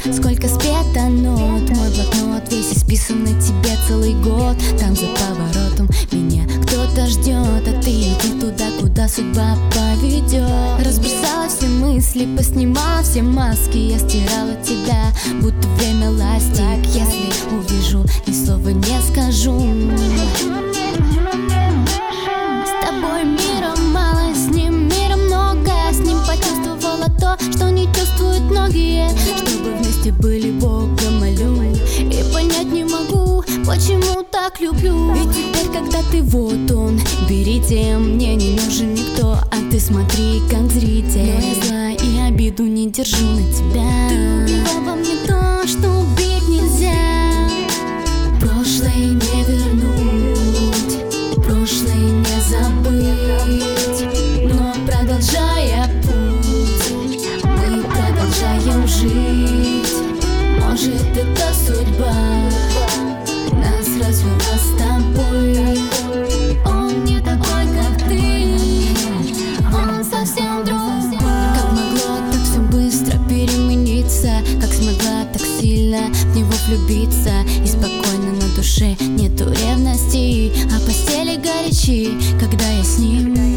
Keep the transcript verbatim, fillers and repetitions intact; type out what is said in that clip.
сколько спета нот. Мой блокнот весь исписан на тебе целый год. Там за поворотом меня кто-то ждет, а ты иди туда, куда судьба поведет. Разбросала все мысли, поснимала все маски. Я стирала тебя, будто время ластик. Если увижу, ни слова не скажу. С тобой мира мало, с ним мира много. С ним почувствовала то, что не чувствуют многие. Чтобы вместе были, Бога молю. И понять не могу, почему так люблю. И теперь, когда ты вот он, берите, мне не нужен никто. А ты смотри, как зритель. Но я зла и обиду не держу на тебя. Ты убила во мне то, что убить нельзя. Прошлое не вернуть, прошлое не забыть. Но продолжая путь, мы продолжаем жить. Может, это судьба нас развела с тобой. Он не такой, как ты, он совсем другой. Как могло так все быстро перемениться? Как смогла так сильно в него влюбиться? И спокойно на душе нету ревности, а постели горячи, когда я с ним.